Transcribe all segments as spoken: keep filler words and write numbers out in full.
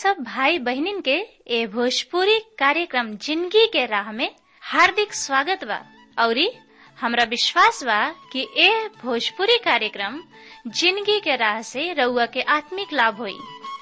सब भाई बहनिन के ए भोजपुरी कार्यक्रम जिंदगी के राह में हार्दिक स्वागत बा। औरी हमरा विश्वास बा कि ए भोजपुरी कार्यक्रम जिंदगी के राह से रउआ के आत्मिक लाभ होई।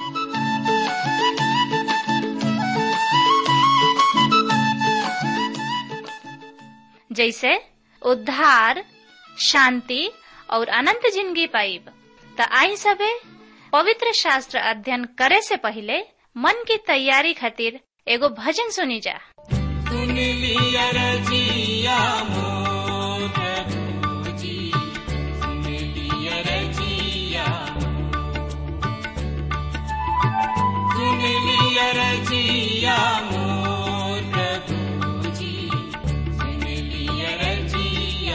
जैसे उद्धार, शांति और अनंत जिंदगी पाइब। त आई सबे पवित्र शास्त्र अध्ययन करे से पहले मन की तैयारी खातिर एगो भजन सुनी जा। सुन लिया रजिया मोर प्रभुजी, सुन लिया रजिया, सुन लिया रजिया मोर प्रभुजी, सुन लिया रजिया।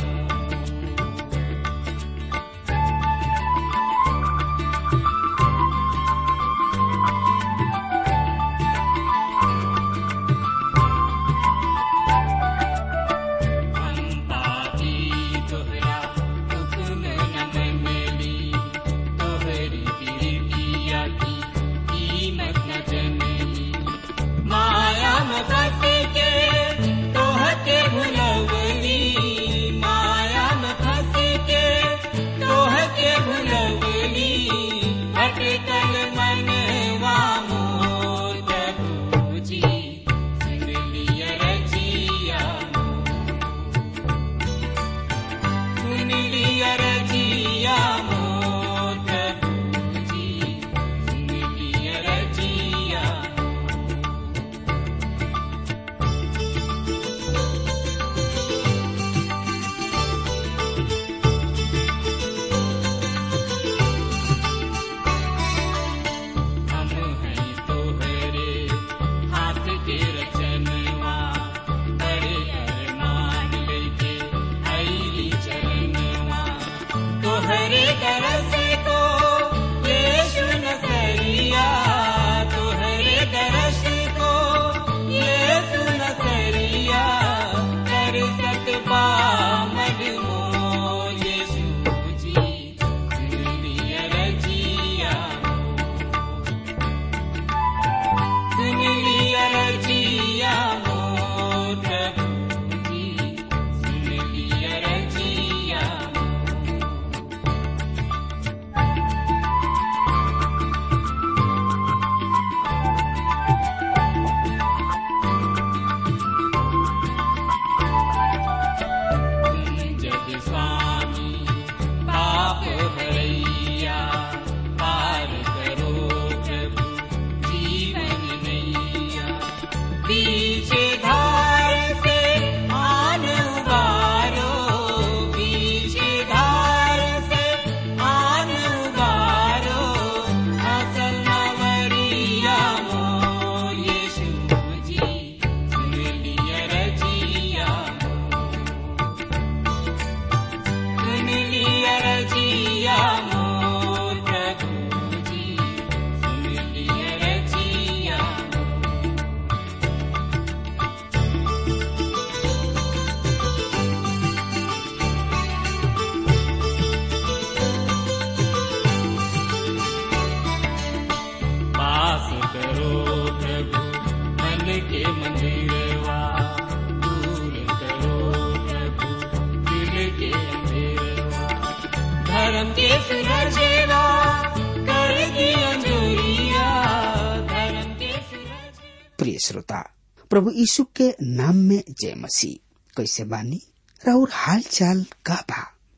प्रिय श्रोता, प्रभु यीशु के नाम में जय मसीह। कैसे बानी? राउर हाल चाल का बा?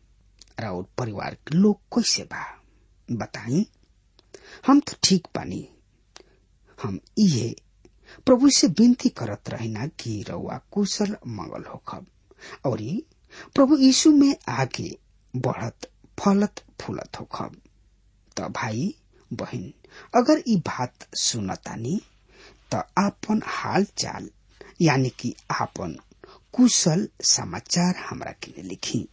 राउर परिवार के लोग कैसे बा बताई? हम तो ठीक बानी। हम ये प्रभु से विनती करत रहिना कि रउआ कुशल मंगल होखब और प्रभु यीशु में आगे बढ़त फलत फूलत होखब। तो भाई बहन, अगर ई बात सुनतानी तो आपन हाल चाल यानी कि आपन कुशल समाचार हमरा के लिखी।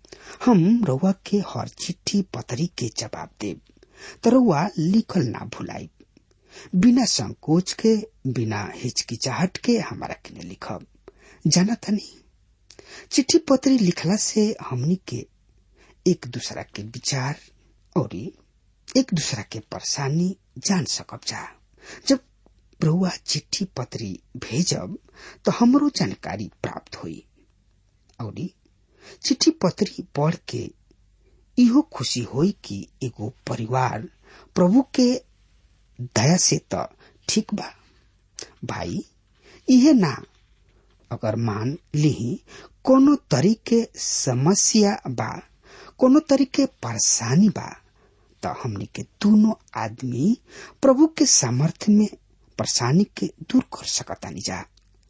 हम रउआ के हर चिट्ठी पत्री के जवाब देब। तो रउआ लिखल ना भुलाई, बिना संकोच के, बिना हिचकिचाहट के हमरा के लिखब। जाना तनी चिट्ठी पत्री लिखला से हमनी के एक दूसरा के विचार और एक दूसरा के परेशानी जान सकब जा। जब रउआ चिट्ठी पत्री भेजब तो हमरो जानकारी प्राप्त हुई और चिट्ठी पत्री पढ़ के इहो खुशी होई कि एगो परिवार प्रभु के दया से तो ठीक बा। भाई इहे ना अगर मान ली कोनो तरीके समस्या बा, कोनो तरीके परेशानी बा, तो हमनी के दोनों आदमी प्रभु के सामर्थ्य में परेशानी के दूर कर सकतानी जा।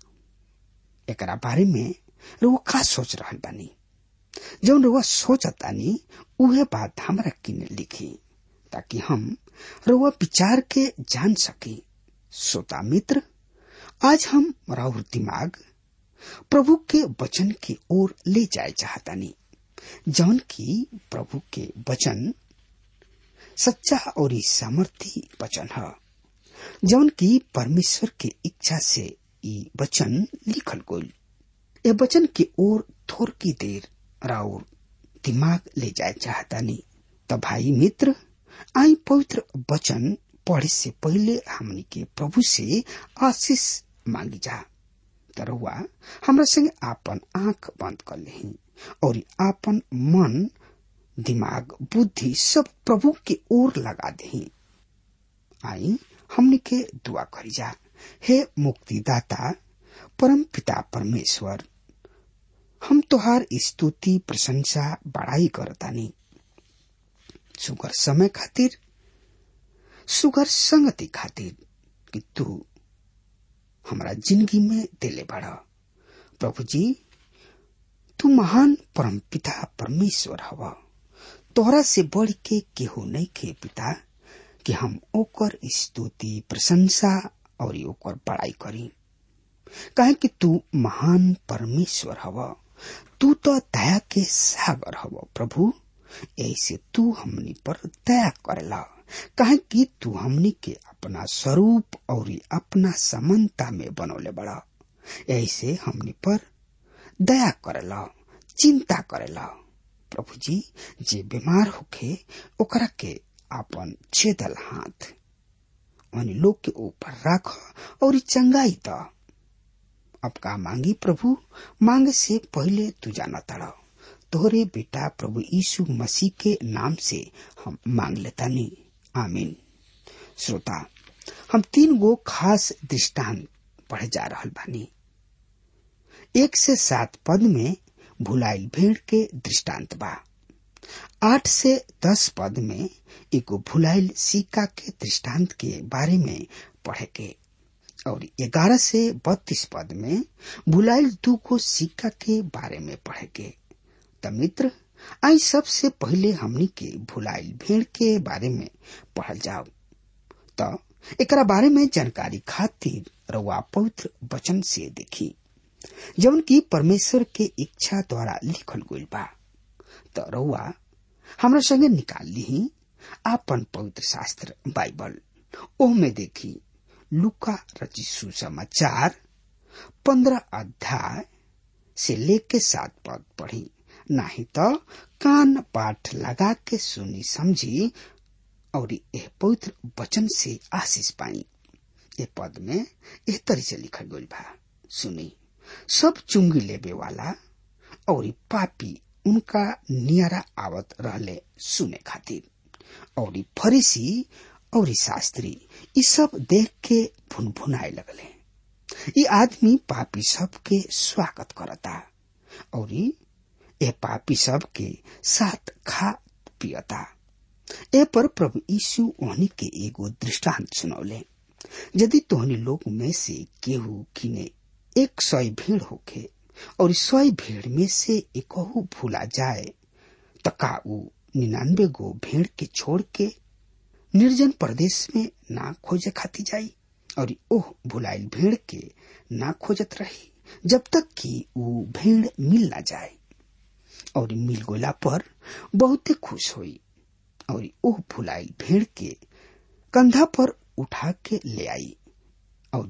एकरा बारे में रउआ का सोच रहल बानी? जौन रउआ सोचतानी उहे बात हमरा किने लिखी ताकि हम रउआ विचार के जान सकी। श्रोता मित्र, आज हम राउर दिमाग प्रभु के वचन की ओर ले जाए चाहतानी, जौन की प्रभु के वचन सच्चा और सामर्थी वचन है, जौन की परमेश्वर के इच्छा से ई वचन लिखल गइल। ए वचन की ओर थोड़ की देर राउर दिमाग ले जाए चाहतानी। तो भाई मित्र, आई पवित्र वचन पढ़े से पहले हमनी के प्रभु से आशीष मांगी जा। तरुआ हमरा संगे आपन आंख बंद कर लेही और आपन मन, दिमाग, बुद्धि सब प्रभु के ओर लगा देही। आई हमनी के दुआ करी जा। हे मुक्तिदाता परम पिता परमेश्वर, हम तोहार स्तुति, प्रशंसा, बड़ाई करतानी सुगर समय खातिर, सुगर संगति खातिर कि तू हमरा जिंदगी में दिले बड़ा। प्रभु जी, तू महान परम पिता परमेश्वर हवा। तोहरा से बढ़ के केहू नहीं के पिता कि हम ओकर स्तुति, प्रशंसा और ओकर बड़ाई करी, काहे कि तू महान परमेश्वर हवा। तू तो दया के सागर हवा प्रभु। ऐसे तू हमनी पर दया करेला, काहे कि तू हमनी के अपना स्वरूप और अपना समानता में बनौले बड़ा। ऐसे हमनी पर दया करेला, चिंता करेला। प्रभु जी, जे बीमार होखे ओकरा के अपन छेदल हाथ उन लोग के ऊपर रख और चंगाई द। अब का मांगी प्रभु? मांगे से पहले तू जाना तड़ा। तोहरे बेटा प्रभु यीशु मसीह के नाम से हम मांग लेतानी, आमीन। श्रोता, हम तीन गो खास दृष्टांत पढ़े जा रहल बानी। एक से सात पद में भुलाइल भेड़ के दृष्टांत बा। आठ से दस पद में एगो भुलाइल सिक्का के दृष्टांत के बारे में पढ़े के और ग्यारह से बत्तीस पद में भुलाइल दू को सिक्का के बारे में पढ़े के। त मित्र, आई सबसे पहले हमनी के भुलाइल भेड़ के बारे में पढ़ल जाओ। तो एकरा बारे में जानकारी खातिर रउआ पवित्र वचन से देखी, जौन की परमेश्वर के इच्छा द्वारा लिखल गइल बा। तो रउआ हमरा संगे निकाल ली आपन पवित्र शास्त्र बाइबल। ओह में देखी लूका रचित सुसमाचार पंद्रह अध्याय से लेके सात पद पढ़ी, नहीं तो कान पाठ लगा के सुनी समझी और यह पवित्र वचन से आशीष पाई। ये पद में एह तरी से लिखल गइल बा, सुनी। सब चुंगी लेबे वाला और पापी उनका नियारा आवत रहले सुने खातिर, और फरीसी और शास्त्री ये सब देख के भुनभुनाए लगले। ये आदमी पापी सब के स्वागत करता और ये पापी सब के साथ खा पियता। ए पर प्रभु यीशु ओहनी के एगो दृष्टांत सुनौले। यदि तोहनी लोग में से केहू किने एक सौ भीड़ होखे और सौ भीड़ में से एकहू भूला जाए, तो का ऊ निन्यानवे गो भीड़ के छोड़ के निर्जन प्रदेश में ना खोजे खाती जाई और ओह भुलाइल भीड़ के ना खोजत रही जब तक कि ऊ भीड़ मिल ना जाए। और मिल गोला पर बहुते खुश हुई और ओह भुलाइल भीड़ के कंधा पर उठा के ले आई और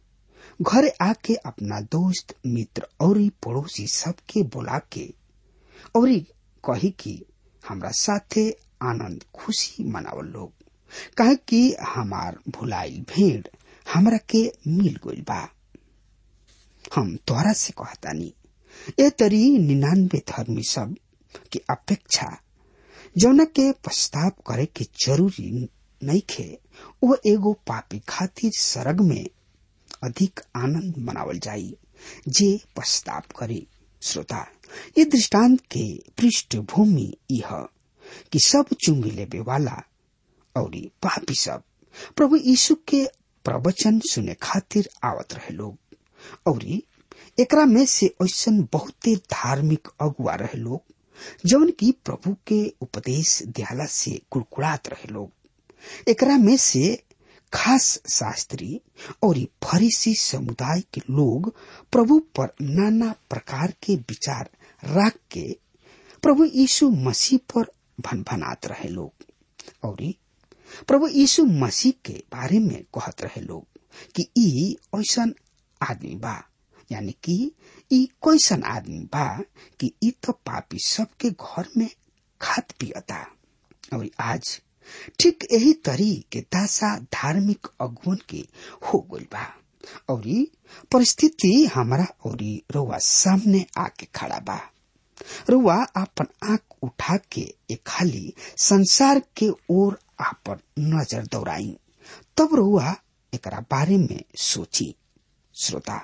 घरे आके अपना दोस्त, मित्र और पड़ोसी सबके बुला के और कही कि हमरा साथे आनंद खुशी मनावल लोग। कहे कि हमार भुलाइल भेड़ हमरा के मिल गइल बा। हम तोहरा से कहतानी ए तरी निन्यानवे धर्मी सब की अपेक्षा जौना के पश्चाताप करे के जरूरी नहीं खे, वो एगो पापी खातिर सरग में अधिक आनंद मनावल जाई जे पश्चाताप करे। श्रोता, ये दृष्टांत के पृष्ठभूमि यह कि सब चुंगी लेबे वाला और पापी सब प्रभु यीशु के प्रवचन सुने खातिर आवत रहे लोग, और एकरा में से ऐसन बहुते धार्मिक अगुआ रहे लोग जौन की प्रभु के उपदेश दियाला से कुड़कुड़ात रहे लोग। एकरा में से खास शास्त्री और फरीसी समुदाय के लोग प्रभु पर नाना प्रकार के विचार रख के प्रभु यीशु मसीह पर भनभनात रहे लोग, और प्रभु यीशु मसीह के बारे में कहत रहे लोग कि ई ऐसन आदमी बा, यानी कि ई कैसन आदमी बा कि ई तो पापी सबके घर में खात पियता। और आज ठीक यही तरी के दासा धार्मिक अगुवन के हो गइल बा, और परिस्थिति हमारा और रउआ सामने आके खड़ा बा। रउआ अपन आंख उठा के एक खाली संसार के ओर आपन नजर दौड़ाई, तब रउआ एकरा बारे में सोची। श्रोता,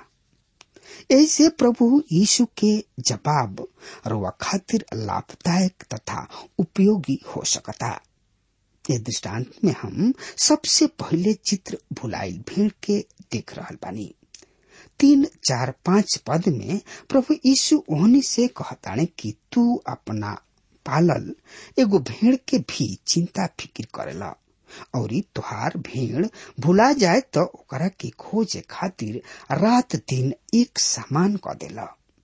ऐसे प्रभु यीशु के जवाब रउआ खातिर लाभदायक तथा उपयोगी हो सकता। ये दृष्टांत में हम सबसे पहले चित्र भुलाइल भेड़ के देख रहल बानी। तीन चार पांच पद में प्रभु यीशु ओहनी से कहताने कि तू अपना पालल एगो भेड़ के भी चिंता फिक्र करेला, और तुहार भेड़ भुला जाए तो ओकरा के खोजे खातिर रात दिन एक समान क देला।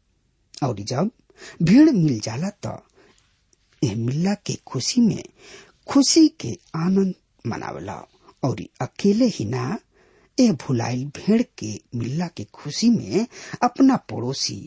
और जब भेड़ मिल जाला तो यह मिलला के खुशी में खुशी के आनंद मनावेला, और अकेले ही ना ए भुलाइल भेड़ के मिलला के खुशी में अपना पड़ोसी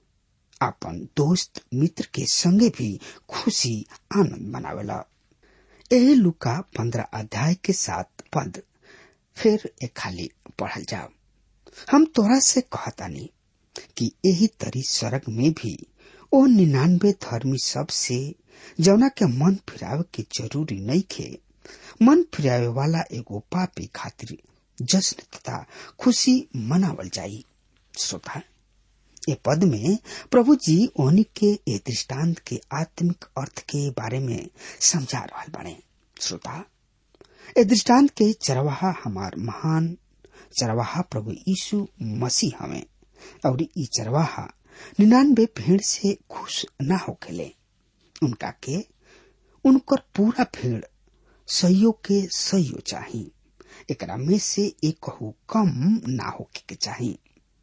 अपन दोस्त मित्र के संगे भी खुशी आनंद मनावेला। यही लुका पंद्रह अध्याय के सात पद फिर एक खाली पढ़ल जाओ। हम तोरा से कहतानी कि यही तरी स्वर्ग में भी ओ निन्यानवे धर्मी सब से जौना के मन फिरावे के जरूरी नहीं खे, मन फिरावे वाला एगो पापी खातिर जश्न तथा खुशी मनावल जाई। श्रोता, ये पद में प्रभु जी ओनी के ये दृष्टांत के आत्मिक अर्थ के बारे में समझा रहा बने। श्रोता, ये दृष्टांत के चरवाहा हमार महान चरवाहा प्रभु यीशु मसीह हमें, और ई चरवाहा निन्यानवे भेड़ से खुश न होखेले। उनका के उनकर पूरा भेड़ सहियो के सहियो चाही, एकरा में से एक कम ना होके के चाही।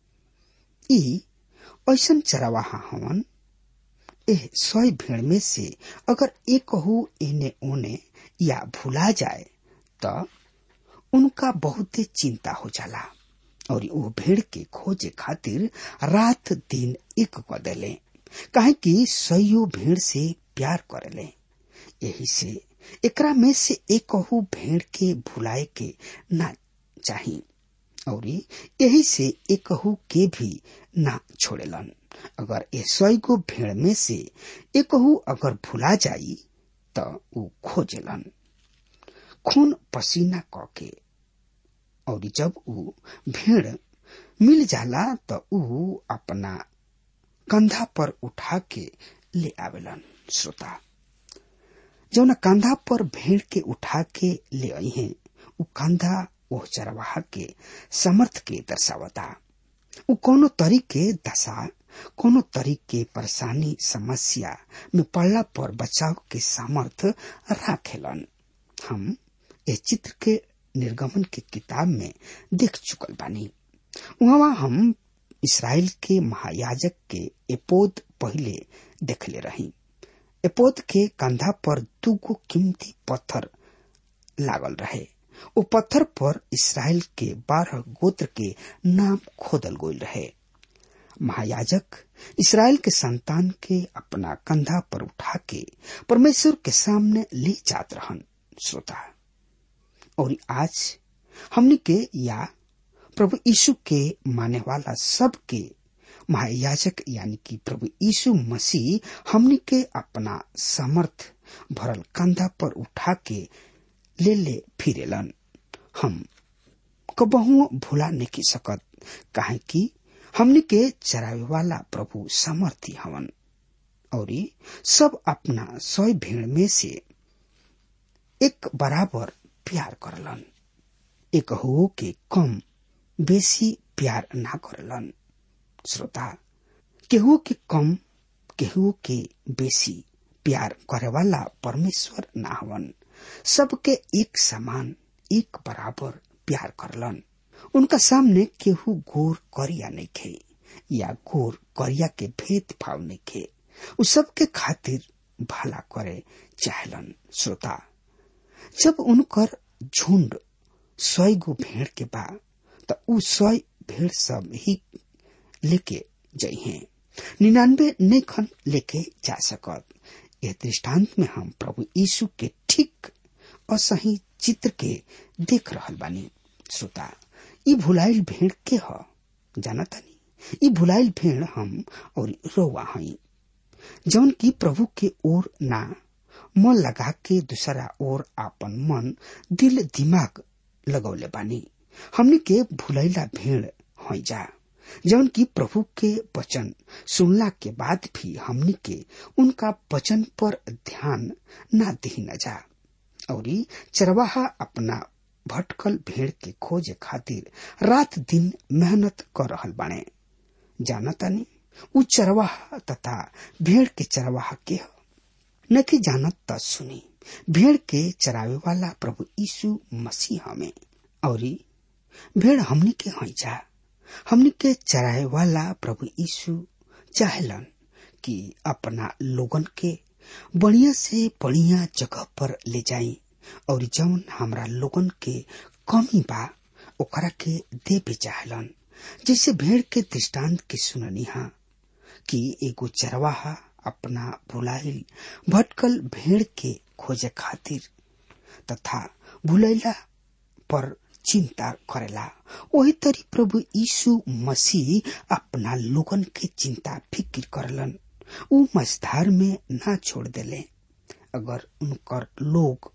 ई ऐसन चरवाहा हवन, एह सौ भेड़ में से अगर एक एने ओने या भुला जाए तो उनका बहुते चिंता हो जाला, और वो भेड़ के खोजे खातिर रात दिन एक क देले, काहे कि सैयो भेड़ से प्यार करेले। यही से एकरा में से एक भेड़ के भुलाए के ना चाही, और यही से एक के भी ना छोड़ेलन। अगर ये सौ गो भेड़ में से एक अगर भुला जाई तो वो खोजेलन खून पसीना करके, और जब वो भेड़ मिल जाला तो वो अपना कंधा पर उठा के ले आवेलन। श्रोता, जौन कंधा पर भेड़ के उठा के ले आई हैं, वो कंधा वो चरवाहा के समर्थ के दर्शावता। वो कोनो तरीके दशा कोनो तरीके परेशानी समस्या में पड़ला पर बचाव के सामर्थ राखेलन। हम इस चित्र के निर्गमन की किताब में देख चुकल बानी। वहाँ हम इस्राएल के महायाजक के एपोद पहले देखले रही। एपोद के कंधा पर दुगो कीमती पत्थर लागल रहे। वो पत्थर पर इस्राएल के बारह गोत्र के नाम खोदल गईल रहे। महायाजक इस्राएल के संतान के अपना कंधा पर उठा के परमेश्वर के सामने ले जात रहन। श्रोता, और आज हमनी के या प्रभु यीशु के माने वाला सब के महायाजक यानी कि प्रभु यीशु मसीह हमनी के अपना समर्थ भरल कंधा पर उठा के ले ले फिरेलन। हम कबहुओ भुला नहीं की सकत, काहे कि हमनी के चरावे वाला प्रभु समर्थी हवन और सब अपना सौ भीड़ में से एक बराबर प्यार करलन। एक हो के कम बेसी प्यार ना करलन। श्रोता, केहू के कम केहू के बेसी प्यार करे वाला परमेश्वर ना हवन। सबके एक समान एक बराबर प्यार करलन। उनका सामने केहू गोर करिया नहीं खे या गोर करिया के भेद भाव नहीं खे। उ सबके खातिर भला करे चाहलन। श्रोता, जब उनकर झुंड सौ गो भेड़ के बा त उ सौ भेड़ सब ही लेके जाइए, निन्यानवे नहीं खन लेके जा सकत। यह दृष्टांत में हम प्रभु यीशु के ठीक और सही चित्र के देख रहल बानी। श्रोता, ई भुलाइल भेड़ के ह जानतानी? ई भुलाइल भेड़ हम और रोवा हई, जौन की प्रभु के ओर ना मन लगा के दूसरा ओर आपन मन दिल दिमाग लगौले बानी। हमने के भुलैला भेड़ हई जा, जौन की प्रभु के वचन सुनला के बाद भी हमने के उनका वचन पर ध्यान ना दी न जा। और चरवाहा अपना भटकल भेड़ के खोजे खातिर रात दिन मेहनत कर रहल बाने। जानतानी उ चरवाहा तथा भेड़ के चरवाहा के ह न कि जानत त सुनी। भेड़ के चरावे वाला प्रभु यीशु मसीह हमें और भेड़ हमनी के हई जा। हमनी के चरावे वाला प्रभु यीशु चाहेलन कि अपना लोगन के बढ़िया से बढ़िया जगह पर ले जाई और जौन हमरा लोगन के कमी बा ओकरा के देवे चाहेलन। जैसे भेड़ के दृष्टांत के सुननिहा कि एगो चरवाहा अपना भुलाइल भटकल भेड़ के खोजे खातिर तथा भुलैला पर चिंता करेला, वही तरी प्रभु यीशु मसीह अपना लोगन के चिंता फिक्र करलन। उ मझधार में ना छोड़ देले। अगर उनकर लोग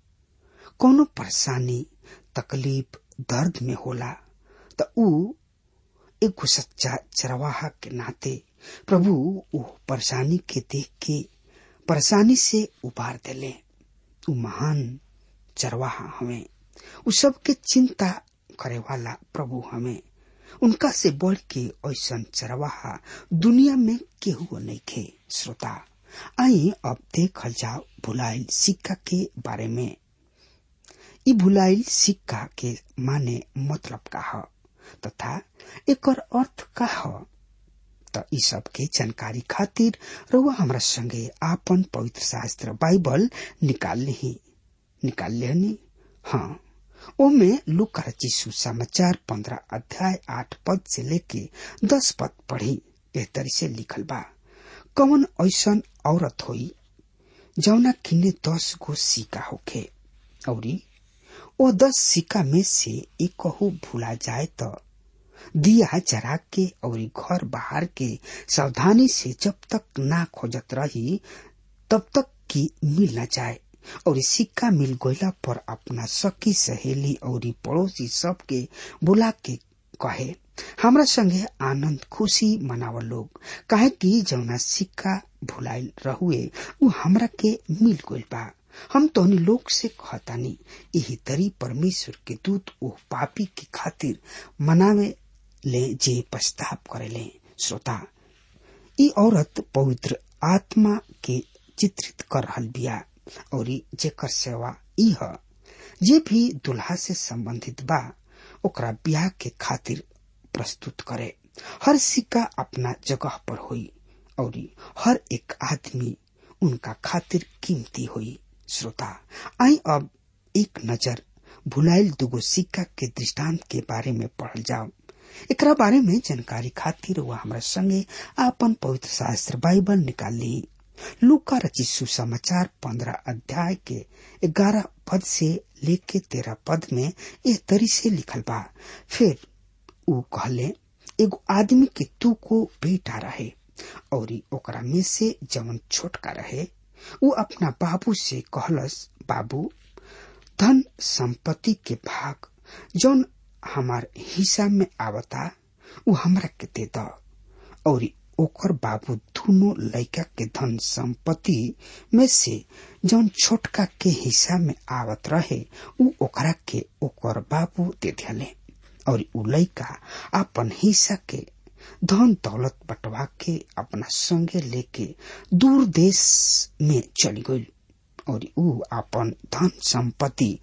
कोनो परेशानी तकलीफ दर्द में होला त उ एक सच्चा चरवाहा के नाते प्रभु वो परेशानी के देख के परेशानी से उबार देले। उ महान चरवाहा हमें, उ सबके चिंता करे वाला प्रभु हमें। उनका से बढ़ के ऐसा चरवाहा दुनिया में केहू नहीं खे। श्रोता, आई अब देखल जाओ भुलाइल सिक्का के बारे में। ई भुलाइल सिक्का के माने मतलब का ह तथा एकर अर्थ का ह, त ई सब के जानकारी खातिर रउआ हमरा संगे आपन पवित्र शास्त्र बाइबल निकाल ली निकाल लेनी। हाँ, ओमे लूका रचित सुसमाचार पंद्रह अध्याय आठ पद से लेके दस पद पढ़ी। एह तरी से लिखल बा, कौन ऐसन औरत होई जौना किन्ने दस गो सिक्का होखे और ओ दस सिक्का में से एक कहू भूला जाए तो दिया जरा के और घर बाहर के सावधानी से जब तक ना खोजत रही तब तक की मिल न जाए। और सिक्का मिल गईला पर अपना सखी सहेली और पड़ोसी सब के बुला के कहे, हमरा संगे आनंद खुशी मनाव लोग, काहे कि जौना सिक्का भुलाइल रहुए उ हमरा के मिल गईल बा। हम तोहनी लोग से कहतानी, यही तरी परमेश्वर के दूत ओ पापी के खातिर मनावे ले जे पछताप करेले। श्रोता, ई औरत पवित्र आत्मा के चित्रित कर रहल बिया और जेकर सेवा ई ह जे भी दुल्हा से संबंधित बा ओकरा ब्याह के खातिर प्रस्तुत करे। हर सिक्का अपना जगह पर होई और हर एक आदमी उनका खातिर कीमती होई। श्रोता, आई अब एक नजर भुलाइल दुगो सिक्का के दृष्टांत के बारे में पढ़ल जाओ। एकरा बारे में जानकारी खातिर वह हमरा संगे आपन पवित्र शास्त्र बाइबल निकाल ली लूका रचित सुसमाचार पंद्रह अध्याय के ग्यारह पद से लेके तेरह पद में इस तरी से लिखल बा। फिर ऊ कहले एगो आदमी के तू को बेटा रहे और ओकरा में से जवन छोटका रहे ऊ अपना बाबू से कहलस, बाबू धन संपत्ति के भाग जौन हमार हिस्सा में आवता ऊ हमरा के दे द। और ओकर बाबू दोनों लड़का के धन संपत्ति में से जौन छोटका के हिस्सा में आवत रहे ऊ ओकरा के ओकर बाबू दे दिले। और ऊ लड़का अपन हिस्सा के धन दौलत बंटवा के अपना संगे लेके दूर देश में चली गई और ऊ अपन धन संपत्ति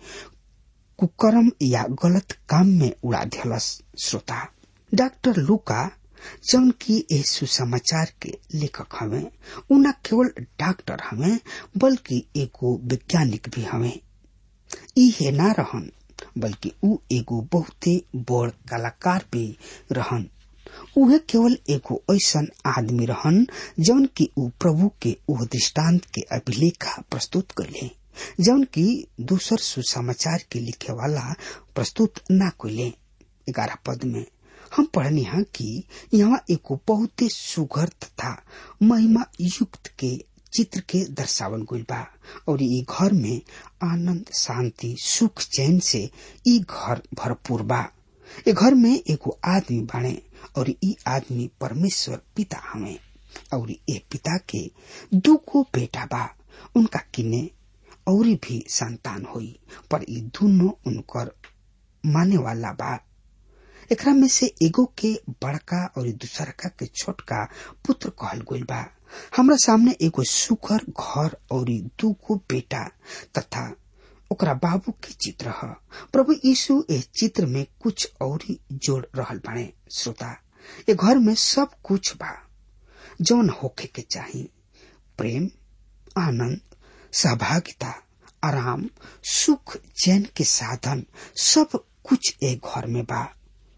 कुकर्म या गलत काम में उड़ा दिलस। श्रोता, डॉक्टर लूका जौन की ए सुसमाचार के लेखक हवे उ न केवल डॉक्टर हवे बल्कि एगो वैज्ञानिक भी हवे। इहे ना रहन बल्कि उ एगो बहुते बड़ कलाकार भी रहन। उहे केवल एगो ऐसन आदमी रहन जौन की उ प्रभु के उह दृष्टांत के अभिलेखा प्रस्तुत कइले जौन की दूसर सुसमाचार के लिखे वाला प्रस्तुत ना कइले। ग्यारह पद में हम पढ़नी है कि यहाँ एगो बहुते सुघर तथा महिमा युक्त के चित्र के दर्शावल गइल बा और ई घर में आनंद शांति सुख चैन से ई घर भरपूर बा। ए घर में एगो आदमी बाणे और ई आदमी परमेश्वर पिता हमें और ए पिता के दू को बेटा बा। उनका किने और भी संतान होई पर ई दोनों उनकर माने वाला बा। एकरा में से एगो के बड़का और दूसरा के छोटका पुत्र कहल गइल बा। हमरा सामने एगो सुखर घर और दू को बेटा तथा ओकरा बाबू के चित्र है। प्रभु यीशु इस चित्र में कुछ और जोड़ रहल बाणे। श्रोता, ए घर में सब कुछ बा जौन होखे के चाही। प्रेम, आनंद, सहभागिता, आराम, सुख चैन के साधन सब कुछ ए घर में बा।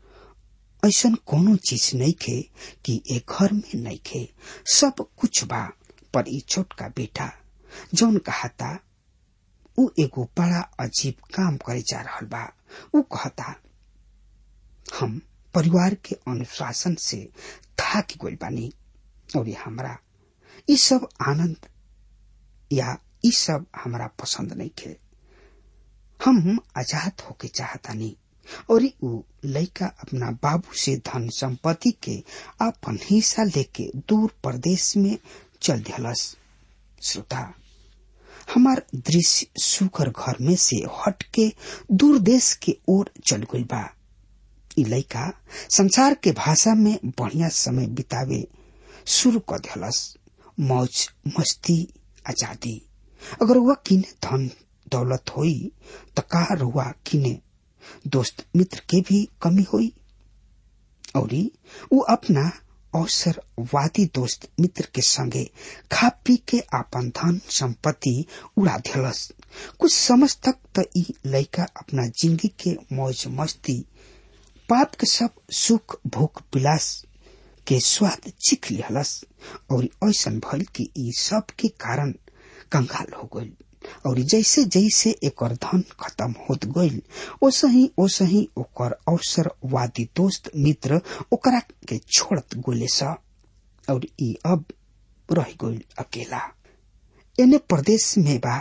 ऐसन कोनो चीज नहीं खे कि ए घर में नहीं खे, सब कुछ बा। पर ई छोटका बेटा जौन कहता उ एगो बड़ा अजीब काम करे जा रहल बा। उ कहता हम परिवार के अनुशासन से थाक गइल बानी और हमरा ई सब आनंद या ई सब हमरा पसंद नहीं खे। हम आजाद होके चाहतानी। और उ लड़का अपना बाबू से धन संपत्ति के अपन हिस्सा लेके दूर प्रदेश में चल दिलस। श्रोता, हमार दृश्य सुकर घर में से हट के दूर देश के ओर चल गइल बा। ई लड़का संसार के भाषा में बढ़िया समय बितावे शुरू कर दिलस। मौज मस्ती आजादी। अगर वह किने धन दौलत होई तो का रुआ किने दोस्त मित्र के भी कमी हुई और वो अपना अवसरवादी दोस्त मित्र के संगे खा पी के आपन धन संपत्ति उड़ा दिलस। कुछ समझ तक तो ई लड़का अपना जिंदगी के मौज मस्ती पाप के सब सुख भोग विलास के स्वाद चीख लिहलस और ऐसन भइल कि ई सब के कारण कंगाल हो गइल। और जैसे जैसे एकर धन खत्म होत गइल ओसही ओसही ओकर अवसरवादी दोस्त मित्र ओकरा के छोड़त गइले स और ई अब रह गइल अकेला। एने प्रदेश में बा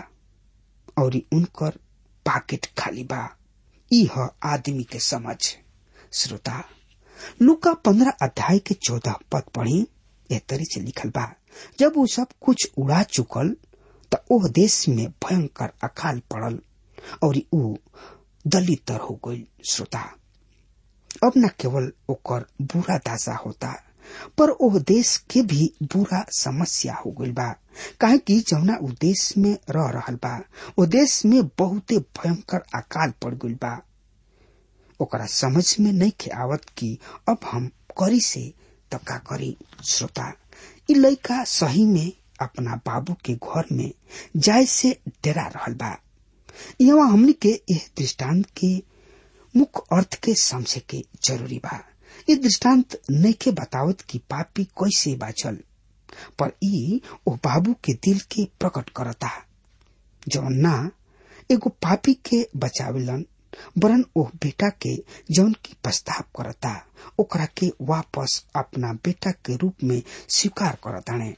और उनकर पाकेट खाली बा। ई ह आदमी के समझ। श्रोता, लूका पंद्रह अध्याय के चौदह पद पढ़ी। ए तरी से लिखल बा, जब वो सब कुछ उड़ा चुकल त ओह देश में भयंकर अकाल पड़ल और ऊ दलितर हो गई। श्रोता, अब न केवल ओकर बुरा दशा होता पर ओह देश के भी बुरा समस्या हो गई बा। काहे कि जौना ऊ देश में रह रहल बा ओ देश में बहुते भयंकर अकाल पड़ गई बा। ओकरा समझ में नहीं खे आवत कि अब हम करी से त का करी। श्रोता, ई लड़का सही में अपना बाबू के घर में जाय से डरा रहल बा। यहाँ हमनी के यह दृष्टांत के मुख्य अर्थ के समझे के जरूरी बा। ये दृष्टांत नहीं के बतावत कि पापी कैसे बाचल पर ई ओ बाबू के दिल के प्रकट करता जौन ना एगो पापी के बचावेलन वरन ओह बेटा के जौन की प्रस्ताव करता ओकरा के वापस अपना बेटा के रूप में स्वीकार करताने।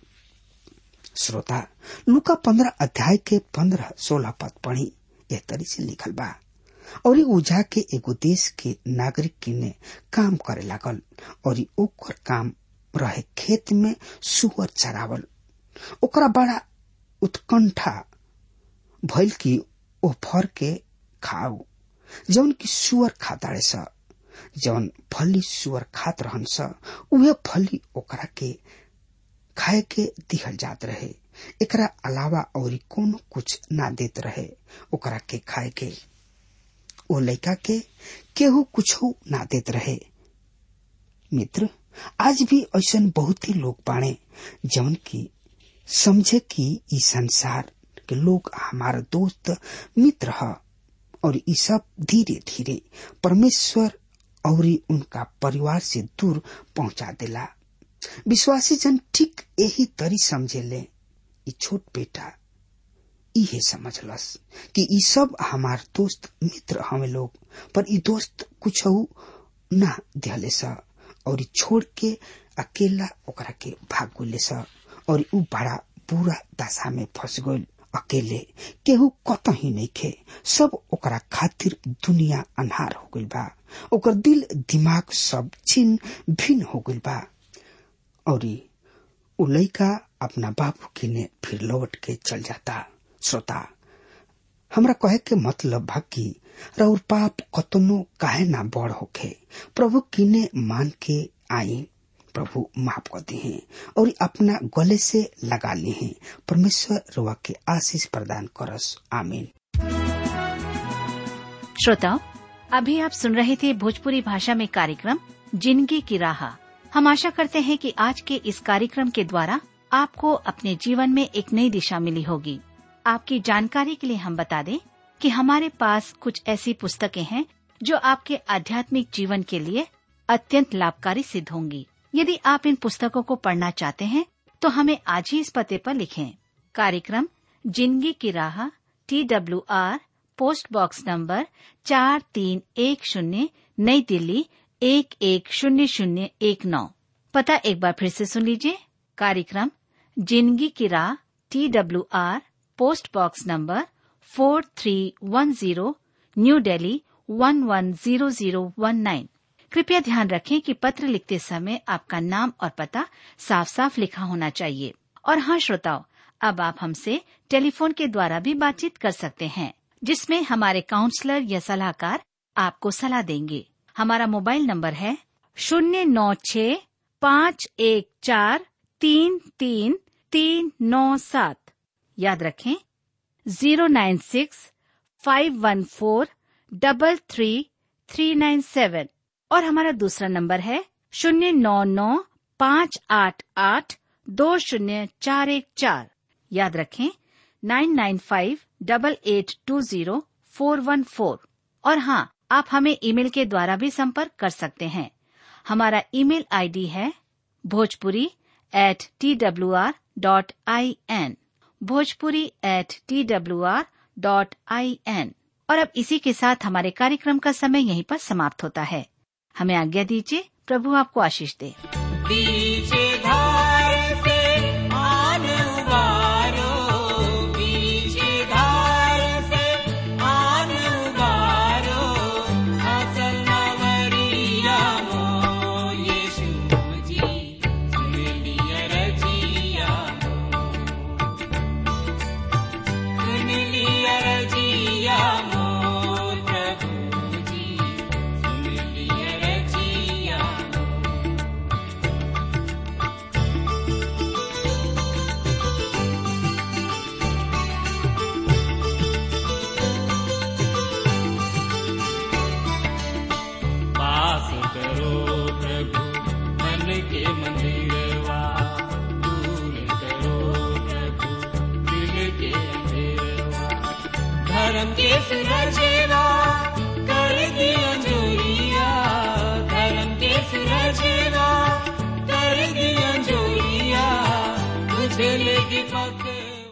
श्रोता, लूका पंद्रह अध्याय के पंद्रह सोलह पद पढ़ी यह तरी से लिखल बा। और उजा के एगो देश के नागरिक किने काम करे लागल और ओकर काम रहे खेत में सुअर चरावल। ओकरा बड़ा उत्कंठा भइल कि ओ फर के खाऊ जौन की सुअर खाताड़े स। जौन फली सुअर खात रहन स उहे फली ओकरा के खाए के दिहल जात रहे। एकरा अलावा और कोनो कुछ ना देत रहे ओकरा के खाए के। ओ लड़का के केहू कुछ ना देत रहे। मित्र, आज भी ऐसन बहुत ही लोग बाणे जौन की समझे कि ई संसार के लोग हमारा दोस्त मित्र है और ई सब धीरे धीरे परमेश्वर और उनका परिवार से दूर पहुंचा देला। विश्वासी जन ठीक यही तरी समझे ले। ई छोट बेटा इहे समझलस कि ई सब हमार दोस्त मित्र हमें लोग, पर ई दोस्त कुछ ना दिहले सा और छोड़ के अकेला ओकरा के भाग गइले सा और ऊ बड़ा बुरा दशा में फंस गइल। अकेले केहू कतही नहीं खे, सब ओकरा खातिर दुनिया अन्हार हो गइल बा। ओकर दिल दिमाग सब छिन भिन्न हो गइल बा और ऊ लइका अपना बाबू किने फिर लौट के चल जाता। श्रोता, हमरा कहे के मतलब बा कि रउर पाप कतनो काहे ना बड़ होखे, प्रभु किने मान के आई, प्रभु माफ कर दी है और अपना गले से लगा ली है। परमेश्वर रुआ के आशीष प्रदान करस। आमीन। श्रोताओ, अभी आप सुन रहे थे भोजपुरी भाषा में कार्यक्रम जिंदगी की राह। हम आशा करते हैं कि आज के इस कार्यक्रम के द्वारा आपको अपने जीवन में एक नई दिशा मिली होगी। आपकी जानकारी के लिए हम बता दें कि हमारे पास कुछ ऐसी पुस्तकें हैं जो आपके आध्यात्मिक जीवन के लिए अत्यंत लाभकारी सिद्ध होंगी। यदि आप इन पुस्तकों को पढ़ना चाहते हैं तो हमें आज ही इस पते पर लिखें। कार्यक्रम जिंदगी की राह, T W R, post box number चार तीन एक शून्य, नई दिल्ली एक एक शून्य शून्य एक नौ। पता एक बार फिर से सुन लीजिए। कार्यक्रम जिंदगी की राह, T W R, post box number four three one zero, New Delhi one one zero zero one nine. कृपया ध्यान रखें कि पत्र लिखते समय आपका नाम और पता साफ साफ लिखा होना चाहिए। और हाँ श्रोताओ, अब आप हमसे टेलीफोन के द्वारा भी बातचीत कर सकते हैं, जिसमें हमारे काउंसलर या सलाहकार आपको सलाह देंगे। हमारा मोबाइल नंबर है शून्य नौ छः पाँच एक चार तीन तीन तीन नौ सात। याद रखें zero nine six five one four double three three nine seven. और हमारा दूसरा नंबर है शून्य नौ नौ पाँच आठ आठ दो शून्य चार एक चार। याद रखें nine nine five double eight two zero four one four. और हाँ, आप हमें ईमेल के द्वारा भी संपर्क कर सकते हैं। हमारा ईमेल आईडी है Bhojpuri at T W R dot I N, Bhojpuri at T W R dot I N. और अब इसी के साथ हमारे कार्यक्रम का समय यहीं पर समाप्त होता है। हमें आज्ञा दीजिए। प्रभु आपको आशीष दे। बीचे धार से आन उबारो, बीचे धार से आन उबारो, असल नवरिया मो यीशु जी, सुन लिया रजिया मो, सुन लिया रजिया मो। धर्म के सूरजेवा कर दिया जोरिया, धर्म के सूरजेवा कर दिया जोरिया। बेगी पकड़ाई।